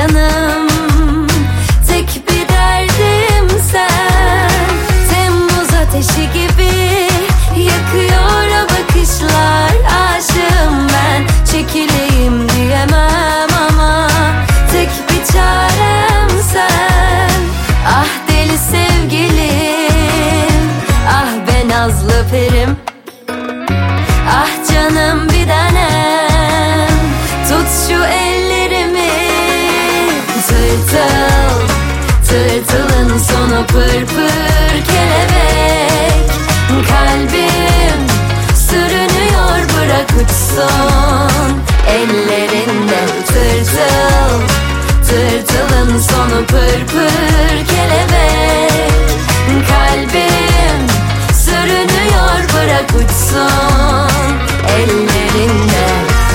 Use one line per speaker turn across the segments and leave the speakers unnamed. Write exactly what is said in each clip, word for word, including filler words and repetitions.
canım. Tek bir derdim sen. Temmuz ateşi gibi yakıyor o bakışlar. Aşığım ben, çekileyim diyemem ama tek bir çarem sen. Ah deli sevgilim, ah ben nazlı perim. Ah canım bir tanem, tut şu ellerimi. Tırtıl, tırtılın sonu pırpır kelebek. Kalbim sürünüyor, bırak uçsun ellerinde. Tırtıl, tırtılın sonu pırpır kelebek. Kalbim sürünüyor, bırak uçsun ellerinde.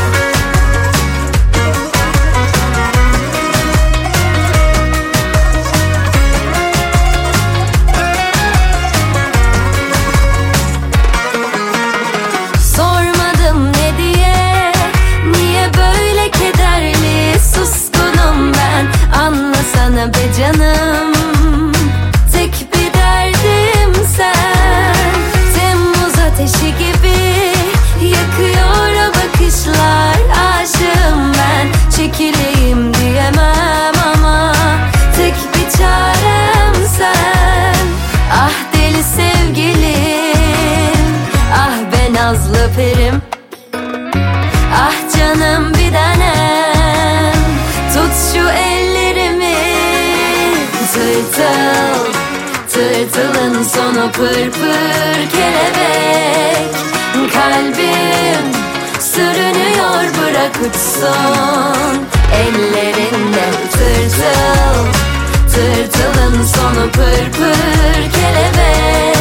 Sormadım ne diye, niye böyle kederli, suskunum ben, anlasana be canım. Tek bir derdim sen. Temmuz ateşi gibi yakıyor o bakışlar. Aşığım ben, çekileyim diyemem ama tek bir çarem sen. Ah deli sevgilim, ah ben nazlı perim. Ah canım bir tanem, tut şu ellerimi. Tırtıl, tırtılın sonu pırpır kelebek. Kalbim sürünüyor, bırak uçsun ellerinde. Tırtıl, tırtılın sonu pırpır kelebek.